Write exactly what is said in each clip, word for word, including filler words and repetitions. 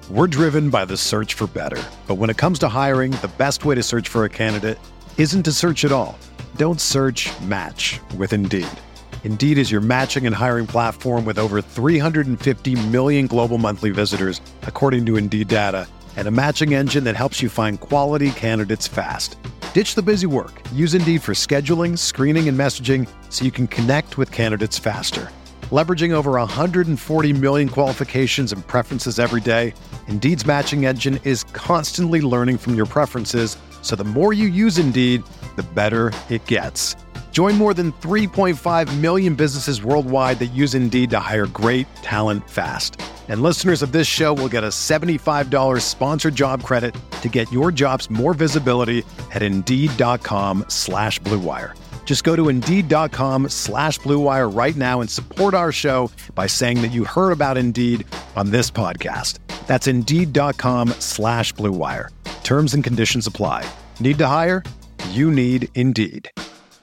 We're driven by the search for better. But when it comes to hiring, the best way to search for a candidate isn't to search at all. Don't search, match with Indeed. Indeed is your matching and hiring platform with over three hundred fifty million global monthly visitors, according to Indeed data, and a matching engine that helps you find quality candidates fast. Ditch the busy work. Use Indeed for scheduling, screening, and messaging so you can connect with candidates faster. Leveraging over one hundred forty million qualifications and preferences every day, Indeed's matching engine is constantly learning from your preferences, so the more you use Indeed, the better it gets. Join more than three point five million businesses worldwide that use Indeed to hire great talent fast. And listeners of this show will get a seventy-five dollars sponsored job credit to get your jobs more visibility at Indeed.com slash Blue Wire. Just go to Indeed.com slash Blue Wire right now and support our show by saying that you heard about Indeed on this podcast. That's Indeed.com slash Blue Wire. Terms and conditions apply. Need to hire? You need Indeed.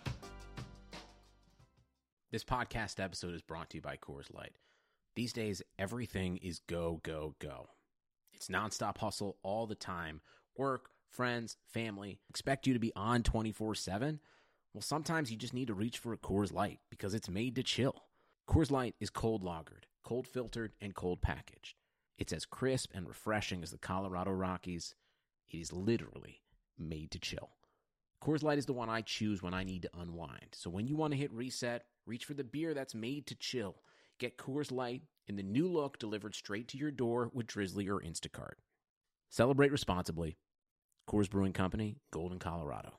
This podcast episode is brought to you by Coors Light. These days, everything is go, go, go. It's nonstop hustle all the time. Work, friends, family, expect you to be on twenty-four seven. Well, sometimes you just need to reach for a Coors Light because it's made to chill. Coors Light is cold lagered, cold filtered, and cold packaged. It's as crisp and refreshing as the Colorado Rockies. It is literally made to chill. Coors Light is the one I choose when I need to unwind. So when you want to hit reset, reach for the beer that's made to chill. Get Coors Light in the new look delivered straight to your door with Drizzly or Instacart. Celebrate responsibly. Coors Brewing Company, Golden, Colorado.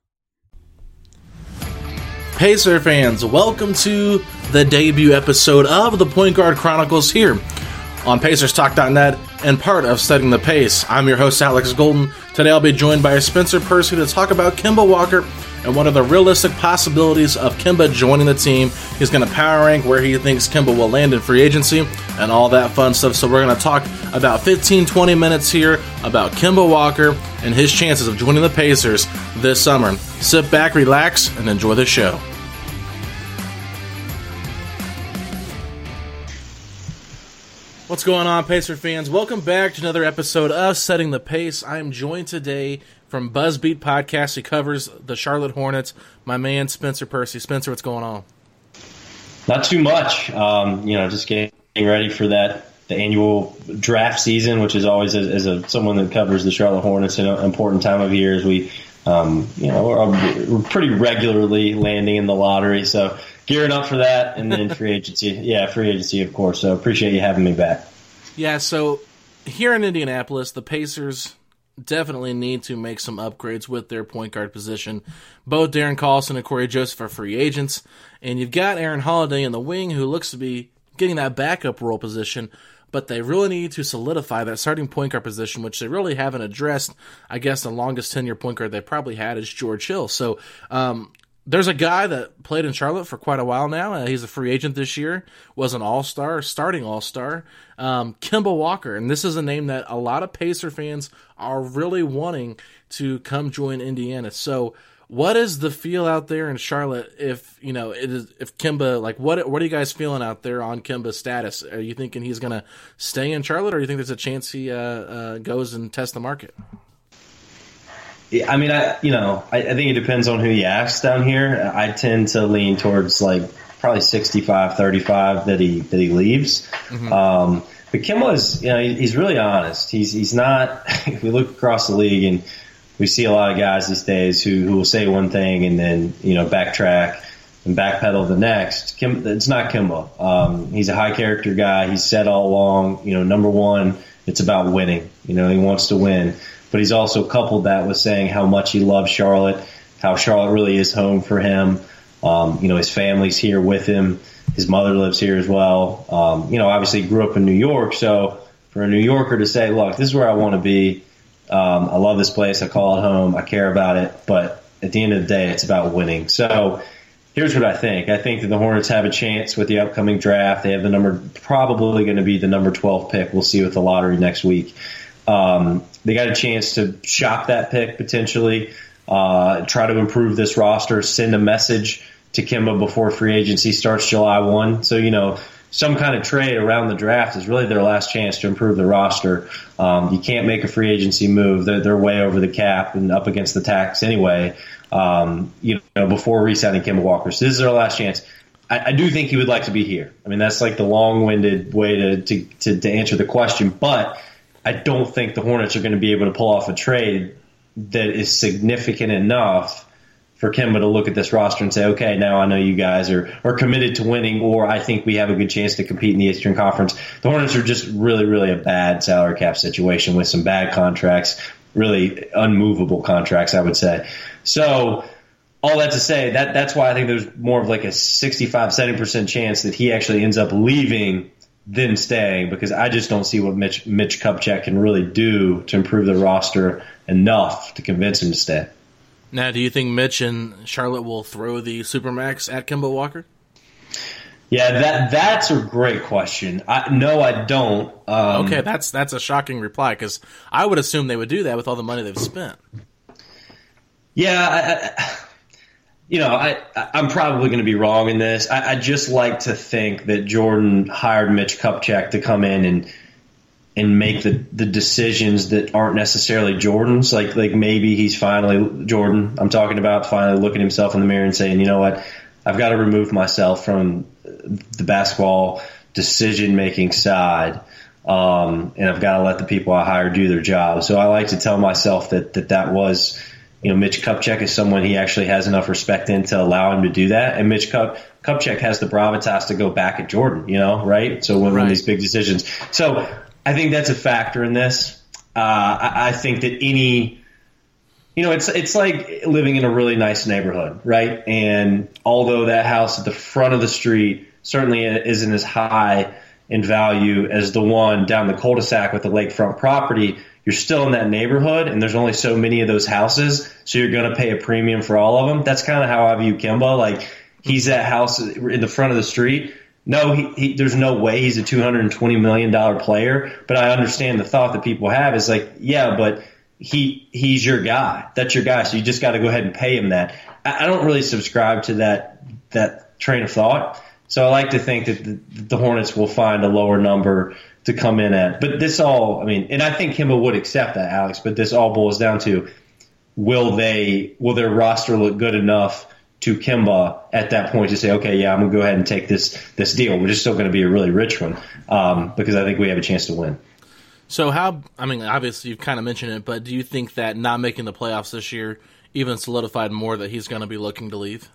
Pacer fans, welcome to the debut episode of the Point Guard Chronicles here on Pacers Talk dot net and part of Setting the Pace. I'm your host, Alex Golden. Today I'll be joined by Spencer Percy to talk about Kemba Walker and what are the realistic possibilities of Kemba joining the team. He's going to power rank where he thinks Kemba will land in free agency and all that fun stuff. So we're going to talk about fifteen, twenty minutes here about Kemba Walker and his chances of joining the Pacers this summer. Sit back, relax, and enjoy the show. What's going on, Pacer fans? Welcome back to another episode of Setting the Pace. I am joined today from BuzzBeat Podcast. He covers the Charlotte Hornets. My man, Spencer Percy. Spencer, what's going on? Not too much. Um, you know, just getting ready for that the annual draft season, which is always as, as a someone that covers the Charlotte Hornets, an important time of year as we, um, you know, we're, we're pretty regularly landing in the lottery. So gearing up for that, and then free agency. Yeah, free agency, of course. So appreciate you having me back. Yeah, so here in Indianapolis, the Pacers definitely need to make some upgrades with their point guard position. Both Darren Collison and Corey Joseph are free agents, and you've got Aaron Holiday in the wing who looks to be getting that backup role position, but they really need to solidify that starting point guard position, which they really haven't addressed. I guess the longest tenure point guard they probably had is George Hill. So, um, there's a guy that played in Charlotte for quite a while now. Uh, he's a free agent this year, was an all-star, starting all-star, um, Kemba Walker. And this is a name that a lot of Pacer fans are really wanting to come join Indiana. So what is the feel out there in Charlotte if, you know, it is, if Kemba, like what what are you guys feeling out there on Kemba's status? Are you thinking he's going to stay in Charlotte, or do you think there's a chance he uh, uh, goes and tests the market? I mean, I you know, I, I think it depends on who you ask down here. I tend to lean towards like probably sixty-five thirty-five that he that he leaves. Mm-hmm. Um, but Kemba is, you know, he's really honest. He's he's not. If we look across the league, and we see a lot of guys these days who who will say one thing and then, you know, backtrack and backpedal the next. Kim, it's not Kemba. Um, he's a high character guy. He's said all along, you know, number one, it's about winning. You know, he wants to win. But he's also coupled that with saying how much he loves Charlotte, how Charlotte really is home for him. Um, you know, his family's here with him. His mother lives here as well. Um, you know, obviously he grew up in New York. So for a New Yorker to say, look, this is where I want to be. Um, I love this place. I call it home. I care about it. But at the end of the day, it's about winning. So here's what I think. I think that the Hornets have a chance with the upcoming draft. They have the number, probably going to be the number twelve pick. We'll see with the lottery next week. Um, they got a chance to shop that pick potentially, uh, try to improve this roster, send a message to Kemba before free agency starts July first. So, you know, some kind of trade around the draft is really their last chance to improve the roster. Um, you can't make a free agency move. They're, they're way over the cap and up against the tax anyway, um, you know, before re-signing Kemba Walker. So this is their last chance. I, I do think he would like to be here. I mean, that's like the long-winded way to, to, to, to answer the question. But I don't think the Hornets are going to be able to pull off a trade that is significant enough for Kemba to look at this roster and say, okay, now I know you guys are, are committed to winning, or I think we have a good chance to compete in the Eastern Conference. The Hornets are just really, really a bad salary cap situation with some bad contracts, really unmovable contracts, I would say. So all that to say, that that's why I think there's more of like a sixty-five, seventy percent chance that he actually ends up leaving than staying, because I just don't see what Mitch, Mitch Kupchak can really do to improve the roster enough to convince him to stay. Now, do you think Mitch and Charlotte will throw the Supermax at Kemba Walker? Yeah, that that's a great question. I, no, I don't. Um, okay, that's that's a shocking reply, because I would assume they would do that with all the money they've spent. Yeah, I, I, you know, I, I'm probably going to be wrong in this. I, I just like to think that Jordan hired Mitch Kupchak to come in and and make the, the decisions that aren't necessarily Jordan's. Like like maybe he's finally, Jordan, I'm talking about, finally looking himself in the mirror and saying, you know what, I've got to remove myself from the basketball decision-making side, um, and I've got to let the people I hire do their job. So I like to tell myself that that, that was, you know, Mitch Kupchak is someone he actually has enough respect in to allow him to do that. And Mitch Kup, Kupchak has the gravitas to go back at Jordan, you know, right? So when, right. when these big decisions. So I think that's a factor in this. Uh, I, I think that any, you know, it's it's like living in a really nice neighborhood, right? And although that house at the front of the street certainly isn't as high in value as the one down the cul-de-sac with the lakefront property, you're still in that neighborhood, and there's only so many of those houses, so you're going to pay a premium for all of them. That's kind of how I view Kemba. Like, he's that house in the front of the street. No, he, he, there's no way he's a two hundred twenty million dollars player, but I understand the thought that people have is like, yeah, but he he's your guy. That's your guy, so you just got to go ahead and pay him that. I, I don't really subscribe to that that train of thought, so I like to think that the, the Hornets will find a lower number to come in at. But this all, I mean, and I think Kemba would accept that, Alex, but this all boils down to, will they, will their roster look good enough to Kemba at that point to say, okay, yeah, I'm going to go ahead and take this this deal, which is still going to be a really rich one, um, because I think we have a chance to win. So how, I mean, obviously you've kind of mentioned it, but do you think that not making the playoffs this year even solidified more that he's going to be looking to leave?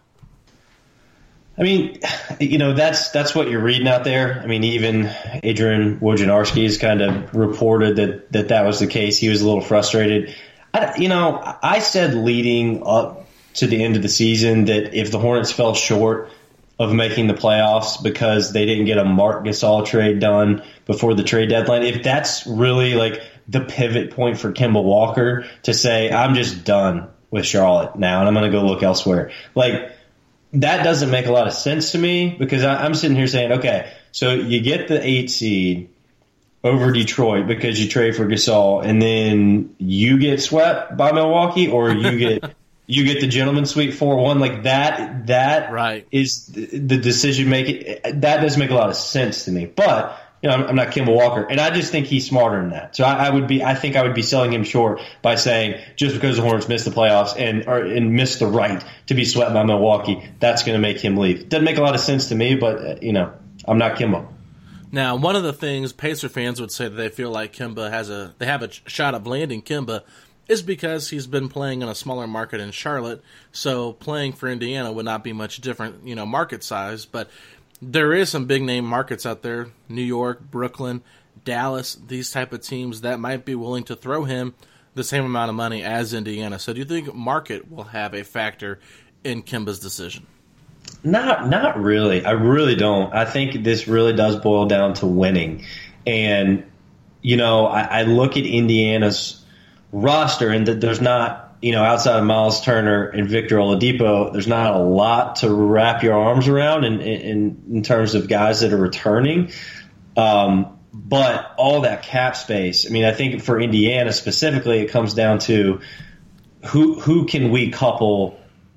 I mean, you know, that's that's what you're reading out there. I mean, even Adrian Wojnarowski has kind of reported that, that that was the case. He was a little frustrated. I, you know, I said leading up to the end of the season that if the Hornets fell short of making the playoffs because they didn't get a Marc Gasol trade done before the trade deadline, if that's really like the pivot point for Kemba Walker to say, I'm just done with Charlotte now and I'm going to go look elsewhere, like, that doesn't make a lot of sense to me, because I, I'm sitting here saying, okay, so you get the eight seed over Detroit because you trade for Gasol, and then you get swept by Milwaukee, or you get you get the gentleman's sweep four one, like that. That right. is the, the decision making. That doesn't make a lot of sense to me. But you know, I'm, I'm not Kemba Walker, and I just think he's smarter than that. So I, I would be, I think I would be selling him short by saying just because the Hornets missed the playoffs and or, and missed the right to be swept by Milwaukee, that's going to make him leave. Doesn't make a lot of sense to me, but uh, you know, I'm not Kemba. Now, one of the things Pacer fans would say that they feel like Kemba has a, they have a shot of landing Kemba is because he's been playing in a smaller market in Charlotte. So playing for Indiana would not be much different, you know, market size, but there is some big name markets out there, New York, Brooklyn, Dallas, these type of teams that might be willing to throw him the same amount of money as Indiana. So do you think market will have a factor in Kemba's decision? Not not really. I really don't. I think this really does boil down to winning. And, you know, I, I look at Indiana's roster, and that there's not, you know, outside of Miles Turner and Victor Oladipo, there's not a lot to wrap your arms around in, in, in terms of guys that are returning. Um, but all that cap space, I mean, I think for Indiana specifically, it comes down to who who can we couple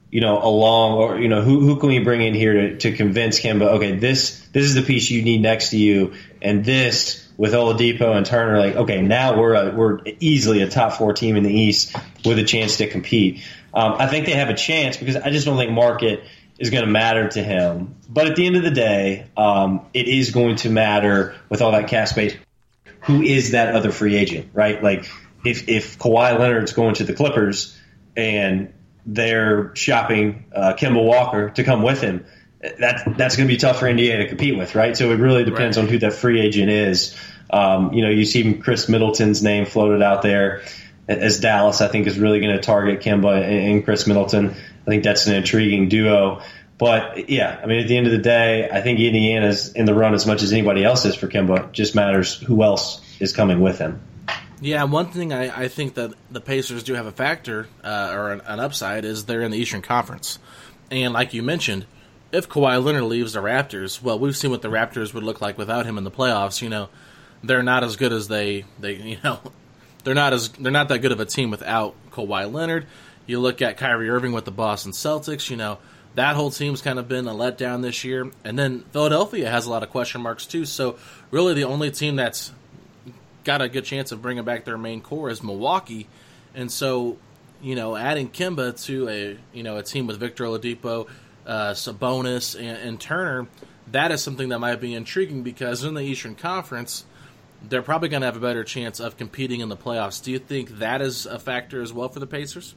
you know, along, or, you know, who who can we bring in here to, to convince Kemba, okay, this this is the piece you need next to you, and this with Oladipo and Turner, like, okay, now we're a, we're easily a top four team in the East with a chance to compete. Um, I think they have a chance because I just don't think market is going to matter to him. But at the end of the day, um, it is going to matter with all that cap space. Who is that other free agent, right? Like, if if Kawhi Leonard's going to the Clippers and they're shopping uh, Kemba Walker to come with him, that that's going to be tough for Indiana to compete with, right? So it really depends right. on who that free agent is. Um, you know, you see Chris Middleton's name floated out there as Dallas, I think, is really going to target Kemba and Chris Middleton. I think that's an intriguing duo. But, yeah, I mean, at the end of the day, I think Indiana's in the run as much as anybody else is for Kemba. It just matters who else is coming with him. Yeah, one thing I, I think that the Pacers do have a factor, uh, or an, an upside, is they're in the Eastern Conference. And like you mentioned, if Kawhi Leonard leaves the Raptors, well, we've seen what the Raptors would look like without him in the playoffs. You know, they're not as good as they, they you know, they're not as they're not that good of a team without Kawhi Leonard. You look at Kyrie Irving with the Boston Celtics, you know, that whole team's kind of been a letdown this year. And then Philadelphia has a lot of question marks too. So really the only team that's got a good chance of bringing back their main core is Milwaukee. And so, you know, adding Kemba to a, you know, a team with Victor Oladipo, uh, Sabonis, and, and Turner, that is something that might be intriguing because in the Eastern Conference, they're probably going to have a better chance of competing in the playoffs. Do you think that is a factor as well for the Pacers?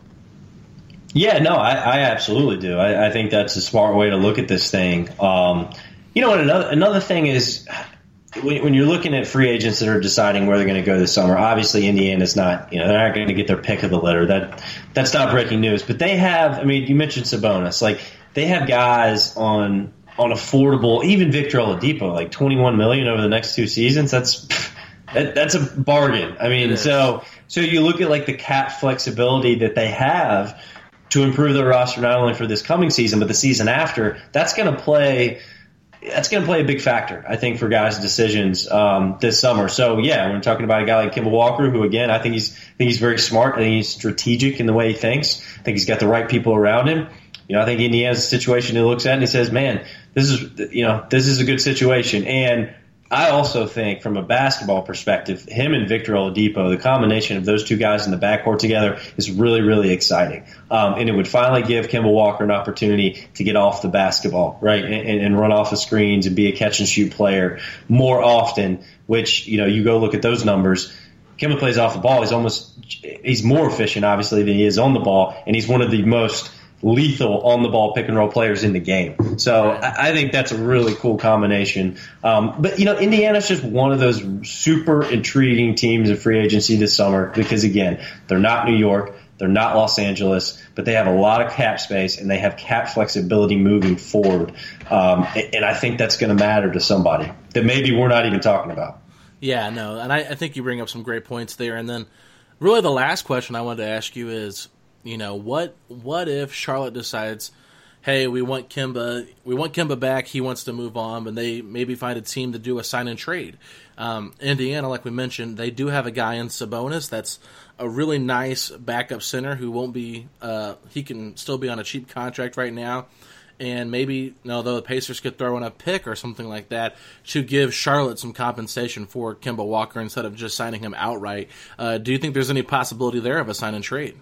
Yeah, no, I, I absolutely do. I, I think that's a smart way to look at this thing. Um, you know, and another another thing is when, when you're looking at free agents that are deciding where they're going to go this summer. Obviously, Indiana's not. You know, they're not going to get their pick of the litter. That that's not breaking news. But they have. I mean, you mentioned Sabonis. Like they have guys on on affordable. Even Victor Oladipo, like twenty-one million dollars over the next two seasons. That's that, that's a bargain. I mean, so so you look at like the cap flexibility that they have to improve their roster not only for this coming season but the season after. That's going to play. That's going to play a big factor, I think, for guys' decisions um, this summer. So yeah, when we're talking about a guy like Kemba Walker, who again I think he's I think he's very smart. I think he's strategic in the way he thinks. I think he's got the right people around him. You know, I think Indiana's a situation he looks at and he says, "Man, this is you know this is a good situation." And I also think, from a basketball perspective, him and Victor Oladipo, the combination of those two guys in the backcourt together is really, really exciting. Um, and it would finally give Kemba Walker an opportunity to get off the basketball, right, and, and run off the screens and be a catch-and-shoot player more often, which, you know, you go look at those numbers. Kemba plays off the ball. He's almost he's more efficient, obviously, than he is on the ball, and he's one of the most lethal on-the-ball pick-and-roll players in the game. So I, I think that's a really cool combination. Um, but, you know, Indiana's just one of those super intriguing teams in free agency this summer because, again, they're not New York, they're not Los Angeles, but they have a lot of cap space and they have cap flexibility moving forward. Um, and, and I think that's going to matter to somebody that maybe we're not even talking about. Yeah, no, and I, I think you bring up some great points there. And then really the last question I wanted to ask you is, you know, what what if Charlotte decides, hey, we want Kemba, we want Kemba back, he wants to move on, and they maybe find a team to do a sign and trade. Um, Indiana, like we mentioned, they do have a guy in Sabonis that's a really nice backup center who won't be, uh, he can still be on a cheap contract right now. And maybe, you know, though the Pacers could throw in a pick or something like that to give Charlotte some compensation for Kemba Walker instead of just signing him outright. Uh, do you think there's any possibility there of a sign and trade?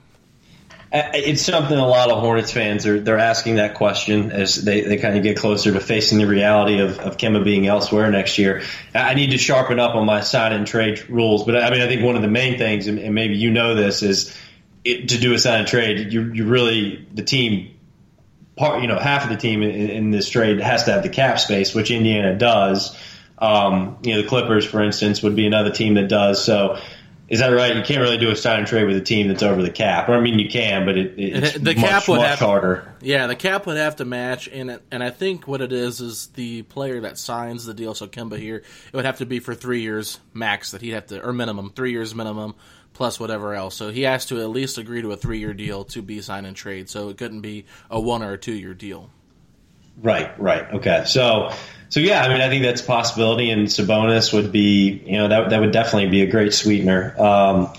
It's something a lot of Hornets fans are they're asking that question as they, they kind of get closer to facing the reality of, of Kemba being elsewhere next year. I need to sharpen up on my sign and trade rules, but I mean I think one of the main things, and, and maybe you know this, is it, to do a sign and trade. You you really the team part you know half of the team in, in this trade has to have the cap space, which Indiana does. Um, you know the Clippers, for instance, would be another team that does so. Is that right? You can't really do a sign and trade with a team that's over the cap. Or, I mean, you can, but it, it's the much, cap would much have, harder. Yeah, the cap would have to match, and and I think what it is is the player that signs the deal. So Kemba here, it would have to be for three years max that he'd have to, or minimum three years minimum plus whatever else. So he has to at least agree to a three-year deal to be sign and trade. So it couldn't be a one or a two-year deal. Right, right, okay. So. So, yeah, I mean, I think that's a possibility, and Sabonis would be, you know, that that would definitely be a great sweetener um,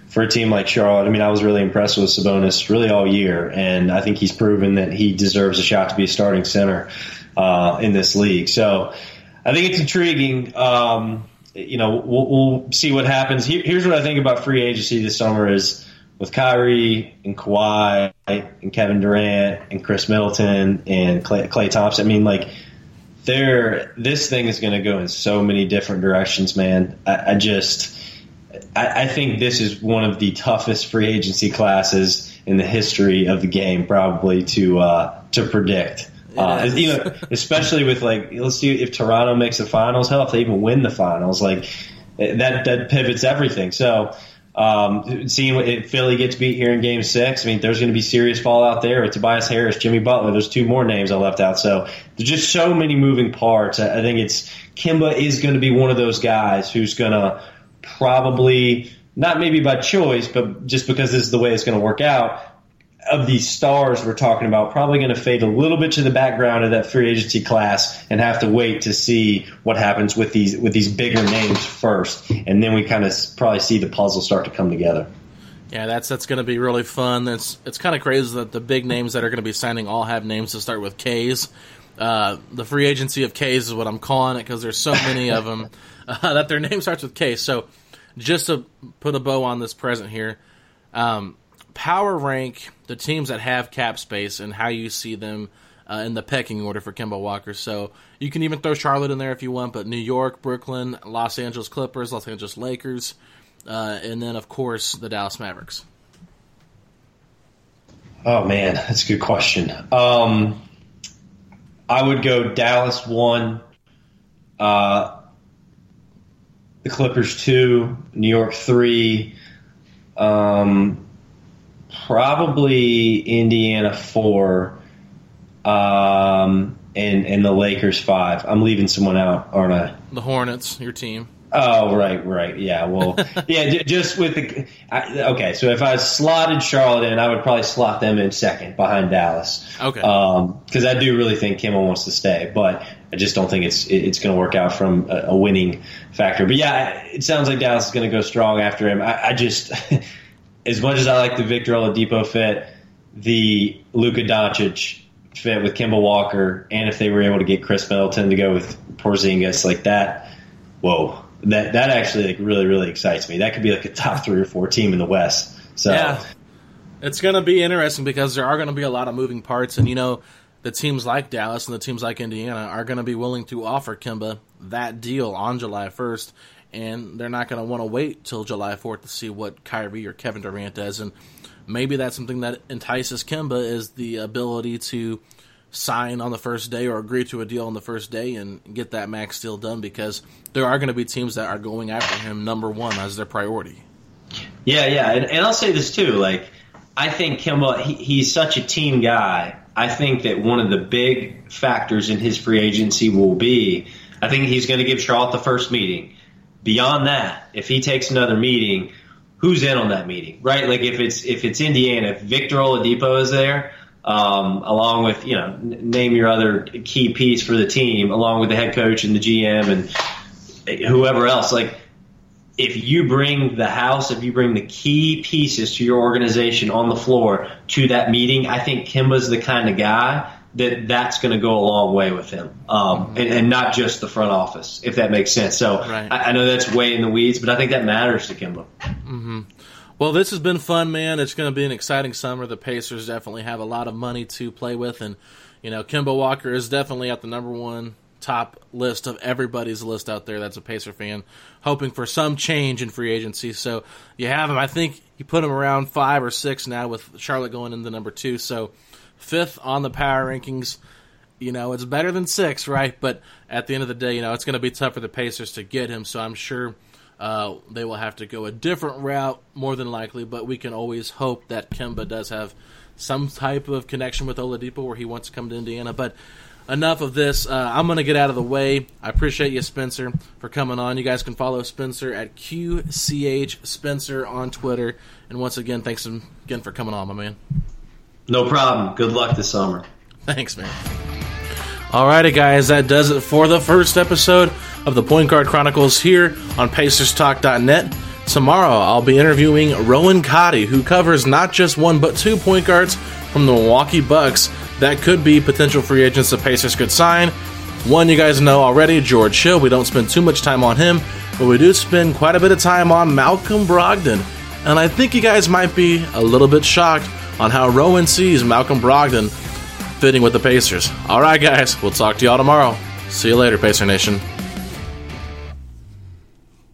for a team like Charlotte. I mean, I was really impressed with Sabonis really all year, and I think he's proven that he deserves a shot to be a starting center uh, in this league. So I think it's intriguing. Um, you know, we'll, we'll see what happens. Here, here's what I think about free agency this summer is with Kyrie and Kawhi and Kevin Durant and Chris Middleton and Klay, Klay Thompson. I mean, like, There, this thing is going to go in so many different directions, man. I, I just, I, I think this is one of the toughest free agency classes in the history of the game, probably to uh, to predict. Uh, you know, especially with like, let's see if Toronto makes the finals. Hell, if they even win the finals, like that that pivots everything. So. Um, seeing if Philly gets beat here in Game Six, I mean, there's going to be serious fallout there. With Tobias Harris, Jimmy Butler, there's two more names I left out. So there's just so many moving parts. I, I think it's Kemba is going to be one of those guys who's going to probably, not maybe by choice, but just because this is the way it's going to work out, of these stars we're talking about, probably going to fade a little bit to the background of that free agency class and have to wait to see what happens with these with these bigger names first, and then we kind of probably see the puzzle start to come together. Yeah, that's that's going to be really fun. It's it's kind of crazy that the big names that are going to be signing all have names that start with K's. Uh, the free agency of K's is what I'm calling it because there's so many of them uh, that their name starts with K. So just to put a bow on this present here, um, power rank the teams that have cap space and how you see them uh, in the pecking order for Kemba Walker. So you can even throw Charlotte in there if you want, but New York, Brooklyn, Los Angeles Clippers, Los Angeles Lakers, uh, and then, of course, the Dallas Mavericks. Oh, man, that's a good question. Um, I would go Dallas one, uh, the Clippers two, New York three, um, probably Indiana four, um, and and the Lakers five. I'm leaving someone out, aren't I? The Hornets, your team. Oh, right, right. Yeah, well, yeah, j- just with the I, – okay, so if I slotted Charlotte in, I would probably slot them in second behind Dallas. Okay. Because um, I do really think Kemba wants to stay, but I just don't think it's it's going to work out from a, a winning factor. But, yeah, it sounds like Dallas is going to go strong after him. I, I just – as much as I like the Victor Oladipo fit, the Luka Doncic fit with Kemba Walker, and if they were able to get Chris Middleton to go with Porzingis like that, whoa. That that actually like really really excites me. That could be like a top three or four team in the West. So yeah, it's going to be interesting because there are going to be a lot of moving parts, and you know the teams like Dallas and the teams like Indiana are going to be willing to offer Kemba that deal on July first, and they're not going to want to wait till July fourth to see what Kyrie or Kevin Durant does, and maybe that's something that entices Kemba is the ability to sign on the first day or agree to a deal on the first day and get that max deal done, because there are going to be teams that are going after him number one as their priority. Yeah, yeah, and, and I'll say this too. Like, I think Kemba, he, he's such a team guy. I think that one of the big factors in his free agency will be, I think he's going to give Charlotte the first meeting. Beyond that, if he takes another meeting, who's in on that meeting, right? Like if it's if it's Indiana, if Victor Oladipo is there, Um, along with, you know, n- name your other key piece for the team, along with the head coach and the G M and whoever else. Like, if you bring the house, if you bring the key pieces to your organization on the floor to that meeting, I think Kemba's the kind of guy that that's going to go a long way with him, um, mm-hmm. and, and not just the front office, if that makes sense. So right. I, I know that's way in the weeds, but I think that matters to Kemba. Mm-hmm. Well, this has been fun, man. It's going to be an exciting summer. The Pacers definitely have a lot of money to play with, and you know, Kemba Walker is definitely at the number one top list of everybody's list out there that's a Pacer fan, hoping for some change in free agency. So you have him. I think you put him around five or six now, with Charlotte going into number two. So fifth on the power rankings. You know, it's better than six, right? But at the end of the day, you know, it's going to be tough for the Pacers to get him. So I'm sure Uh, they will have to go a different route, more than likely, but we can always hope that Kemba does have some type of connection with Oladipo where he wants to come to Indiana. But enough of this. Uh, I'm going to get out of the way. I appreciate you, Spencer, for coming on. You guys can follow Spencer at Q C H Spencer on Twitter. And once again, thanks again for coming on, my man. No problem. Good luck this summer. Thanks, man. Alrighty, guys, that does it for the first episode of the Point Guard Chronicles here on Pacers Talk dot net. Tomorrow, I'll be interviewing Rowan Cotty, who covers not just one but two point guards from the Milwaukee Bucks that could be potential free agents the Pacers could sign. One you guys know already, George Hill. We don't spend too much time on him, but we do spend quite a bit of time on Malcolm Brogdon. And I think you guys might be a little bit shocked on how Rowan sees Malcolm Brogdon fitting with the Pacers. All right, guys, we'll talk to y'all tomorrow. See you later, Pacer Nation.